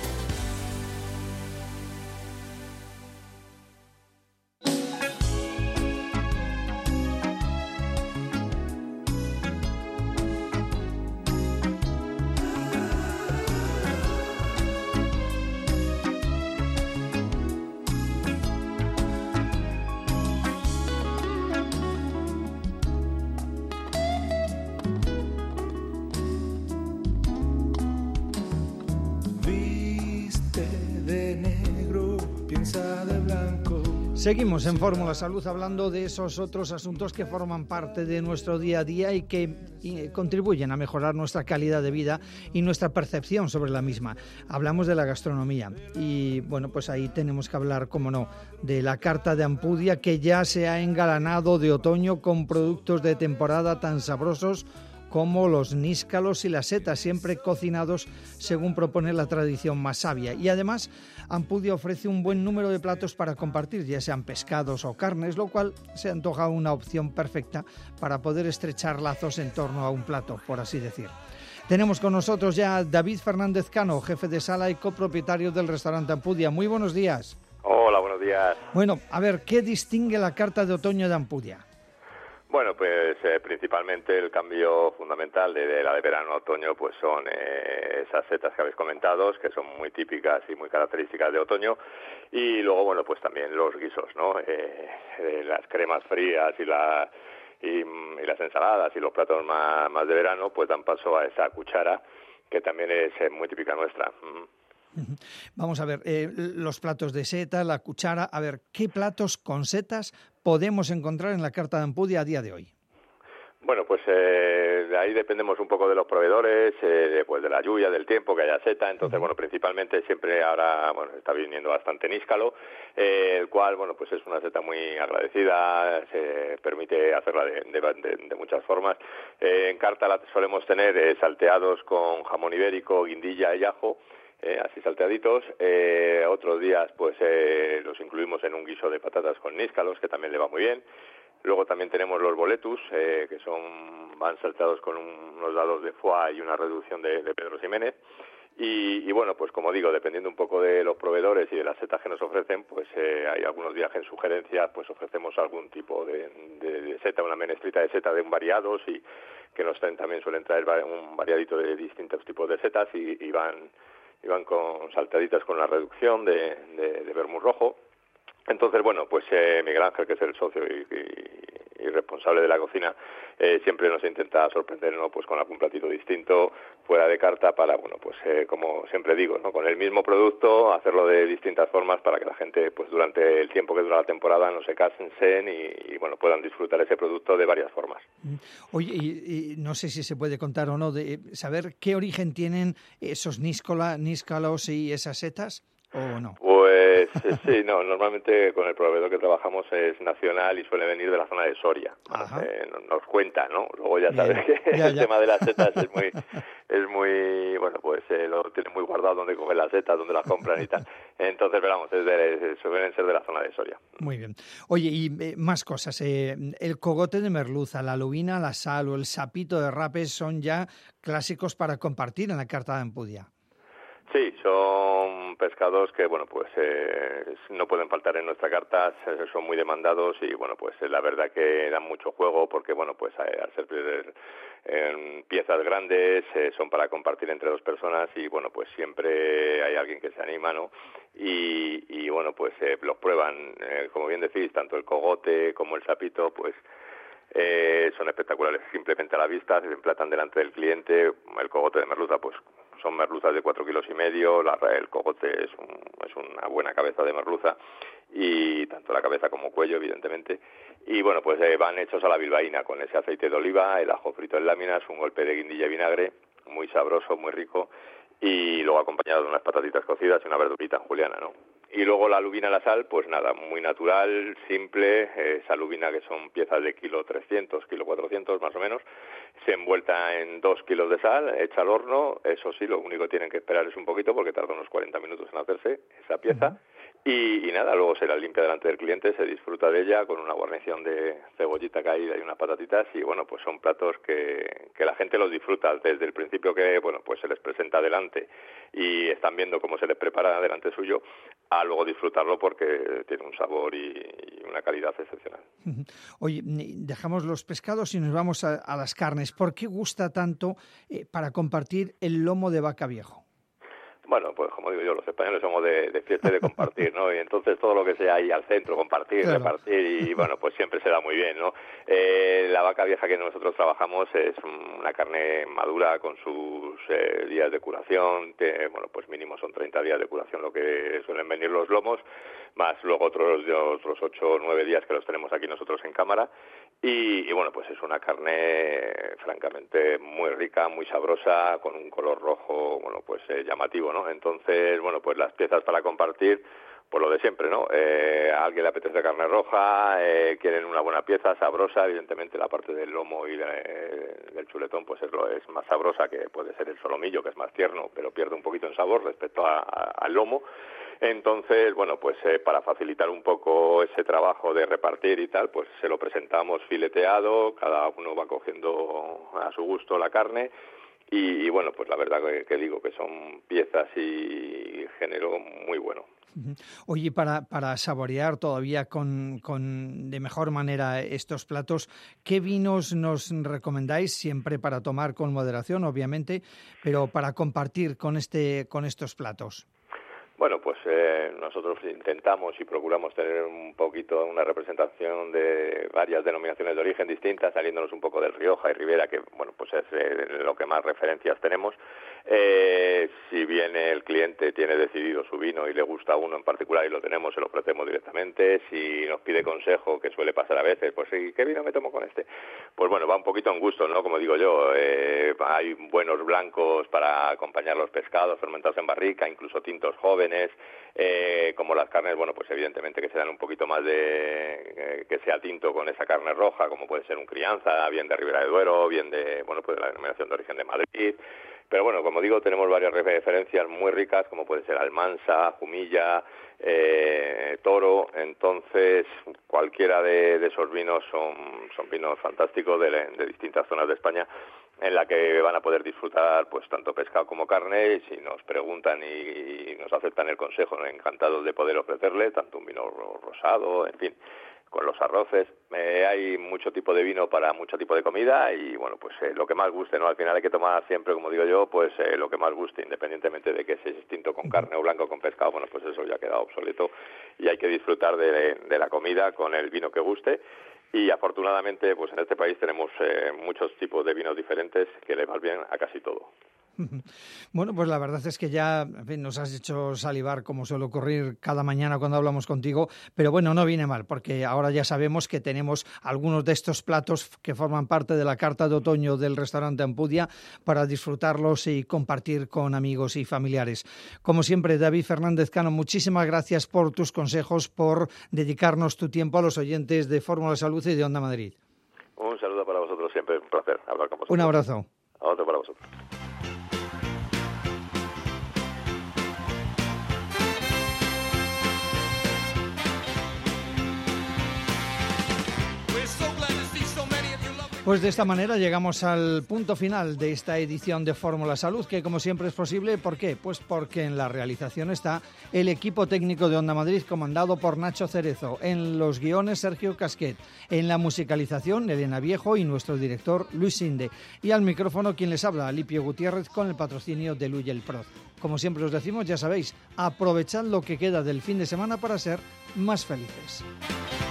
Seguimos en Fórmula Salud hablando de esos otros asuntos que forman parte de nuestro día a día y que contribuyen a mejorar nuestra calidad de vida y nuestra percepción sobre la misma. Hablamos de la gastronomía y bueno, pues ahí tenemos que hablar, como no, de la carta de Ampudia, que ya se ha engalanado de otoño con productos de temporada tan sabrosos como los níscalos y las setas, siempre cocinados según propone la tradición más sabia. Y además, Ampudia ofrece un buen número de platos para compartir, ya sean pescados o carnes, lo cual se antoja una opción perfecta para poder estrechar lazos en torno a un plato, por así decir. Tenemos con nosotros ya a David Fernández Cano, jefe de sala y copropietario del restaurante Ampudia. Muy buenos días. Hola, buenos días. Bueno, a ver, ¿qué distingue la carta de otoño de Ampudia? Bueno, pues principalmente el cambio fundamental de la de verano a otoño pues son esas setas que habéis comentado, que son muy típicas y muy características de otoño, y luego, bueno, pues también los guisos, ¿no? Las cremas frías y las ensaladas y los platos más de verano pues dan paso a esa cuchara que también es muy típica nuestra. Vamos a ver, los platos de seta, la cuchara, a ver, ¿qué platos con setas podemos encontrar en la carta de Ampudia a día de hoy? Bueno, pues de ahí dependemos un poco de los proveedores, pues de la lluvia, del tiempo, que haya seta. Entonces, bueno, principalmente siempre ahora, bueno, está viniendo bastante níscalo, el cual, bueno, pues es una seta muy agradecida, se permite hacerla de muchas formas. En carta la solemos tener salteados con jamón ibérico, guindilla y ajo, así salteaditos. Otros días pues los incluimos en un guiso de patatas con níscalos, que también le va muy bien. Luego también tenemos los boletus, que van salteados con unos dados de foie y una reducción de Pedro Ximénez. Y bueno, pues como digo, dependiendo un poco de los proveedores y de las setas que nos ofrecen, pues hay algunos días que en sugerencias pues ofrecemos algún tipo de seta, una menestrita de seta de un variados, y que nos también suelen traer un variadito de distintos tipos de setas y van con saltaditas con la reducción de vermut rojo. Entonces, bueno, pues Miguel Ángel, que es el socio y responsable de la cocina, siempre nos intenta sorprender, ¿no? Pues con algún platito distinto, fuera de carta, para, bueno, pues como siempre digo, ¿no? Con el mismo producto, hacerlo de distintas formas para que la gente, pues durante el tiempo que dura la temporada, no se cansen y bueno, puedan disfrutar ese producto de varias formas. Oye, y no sé si se puede contar o no, de saber qué origen tienen esos níscalos y esas setas, ¿o no? Pues sí, no, normalmente con el proveedor que trabajamos es nacional y suele venir de la zona de Soria. Nos cuenta, ¿no? Luego ya sabes que el tema de las setas es muy, bueno, pues lo tienen muy guardado donde cogen las setas, donde las compran y tal. Entonces, pero vamos, suelen ser de la zona de Soria. Muy bien. Oye, y más cosas. El cogote de merluza, la lubina, la sal o el sapito de rapes son ya clásicos para compartir en la carta de Ampudia. Sí, son pescados que, bueno, pues no pueden faltar en nuestra carta, son muy demandados y, bueno, pues la verdad que dan mucho juego porque, bueno, pues al ser piezas grandes son para compartir entre dos personas y, bueno, pues siempre hay alguien que se anima, ¿no? Y bueno, pues los prueban, como bien decís, tanto el cogote como el sapito, pues son espectaculares simplemente a la vista, se emplatan delante del cliente. El cogote de merluza, pues son merluzas de 4,5 kilos, el cogote es una buena cabeza de merluza y tanto la cabeza como cuello, evidentemente. Y bueno, pues van hechos a la bilbaína, con ese aceite de oliva, el ajo frito en láminas, un golpe de guindilla y vinagre, muy sabroso, muy rico, y luego acompañado de unas patatitas cocidas y una verdurita en juliana, ¿no? Y luego la lubina a la sal, pues nada, muy natural, simple, esa lubina que son piezas de kilo 300, kilo 400 más o menos, se envuelta en 2 kilos de sal, hecha al horno, eso sí, lo único que tienen que esperar es un poquito porque tarda unos 40 minutos en hacerse esa pieza. Y nada, luego se la limpia delante del cliente, se disfruta de ella con una guarnición de cebollita caída y unas patatitas, y bueno, pues son platos que la gente los disfruta desde el principio, que bueno, pues se les presenta delante y están viendo cómo se les prepara delante suyo, a luego disfrutarlo porque tiene un sabor y una calidad excepcional. Oye, dejamos los pescados y nos vamos a las carnes. ¿Por qué gusta tanto para compartir el lomo de vaca viejo? Bueno, pues como digo yo, los españoles somos de fiesta y de compartir, ¿no? Y entonces todo lo que sea ahí al centro, compartir, claro, repartir, y bueno, pues siempre se da muy bien, ¿no? La vaca vieja que nosotros trabajamos es una carne madura con sus días de curación, bueno, pues mínimo son 30 días de curación lo que suelen venir los lomos, más luego otros 8 o 9 días que los tenemos aquí nosotros en cámara, y bueno, pues es una carne francamente muy rica, muy sabrosa, con un color rojo, bueno, pues llamativo, ¿no? Entonces, bueno, pues las piezas para compartir, pues lo de siempre, ¿no? A alguien le apetece carne roja, quieren una buena pieza, sabrosa, evidentemente la parte del lomo y del chuletón pues es más sabrosa, que puede ser el solomillo, que es más tierno, pero pierde un poquito en sabor respecto al lomo. Entonces, bueno, pues para facilitar un poco ese trabajo de repartir y tal, pues se lo presentamos fileteado, cada uno va cogiendo a su gusto la carne, y bueno, pues la verdad que digo que son piezas y género muy bueno. Oye, para saborear todavía de mejor manera estos platos, ¿qué vinos nos recomendáis? Siempre para tomar con moderación, obviamente, pero para compartir con estos platos. Bueno, pues nosotros intentamos y procuramos tener un poquito una representación de varias denominaciones de origen distintas, saliéndonos un poco del Rioja y Ribera, que bueno, pues es lo que más referencias tenemos. Si bien el cliente tiene decidido su vino y le gusta uno en particular y lo tenemos, se lo ofrecemos directamente. Si nos pide consejo, que suele pasar a veces, pues sí, ¿qué vino me tomo con este? Pues bueno, va un poquito en gusto, ¿no? Como digo yo, hay buenos blancos para acompañar los pescados fermentados en barrica, incluso tintos jóvenes, como las carnes, bueno, pues evidentemente que se dan un poquito más de que sea tinto con esa carne roja, como puede ser un crianza, bien de Ribera de Duero, bien de, bueno, pues de la denominación de origen de Madrid. Pero bueno, como digo, tenemos varias referencias muy ricas, como puede ser Almansa, Jumilla, Toro. Entonces, cualquiera de esos vinos son vinos fantásticos de distintas zonas de España, en la que van a poder disfrutar pues tanto pescado como carne, y si nos preguntan y nos aceptan el consejo, encantados de poder ofrecerle tanto un vino rosado, en fin, con los arroces. Hay mucho tipo de vino para mucho tipo de comida, y bueno, pues lo que más guste, ¿no? Al final hay que tomar siempre, como digo yo, pues lo que más guste, independientemente de que sea distinto con carne o blanco con pescado. Bueno, pues eso ya ha quedado obsoleto, y hay que disfrutar de la comida con el vino que guste. Y afortunadamente, pues en este país tenemos muchos tipos de vinos diferentes que le van bien a casi todo. Bueno, pues la verdad es que ya, en fin, nos has hecho salivar, como suele ocurrir cada mañana cuando hablamos contigo, pero bueno, no viene mal, porque ahora ya sabemos que tenemos algunos de estos platos que forman parte de la carta de otoño del restaurante Ampudia para disfrutarlos y compartir con amigos y familiares. Como siempre, David Fernández Cano, muchísimas gracias por tus consejos, por dedicarnos tu tiempo a los oyentes de Fórmula Salud y de Onda Madrid. Un saludo para vosotros, siempre un placer hablar con vosotros. Un abrazo. Otro para vosotros. Pues de esta manera llegamos al punto final de esta edición de Fórmula Salud, que como siempre es posible. ¿Por qué? Pues porque en la realización está el equipo técnico de Onda Madrid, comandado por Nacho Cerezo, en los guiones Sergio Casquet, en la musicalización Elena Viejo y nuestro director Luis Sinde, y al micrófono quien les habla, Alipio Gutiérrez, con el patrocinio de Luy el Proz. Como siempre os decimos, ya sabéis, aprovechad lo que queda del fin de semana para ser más felices.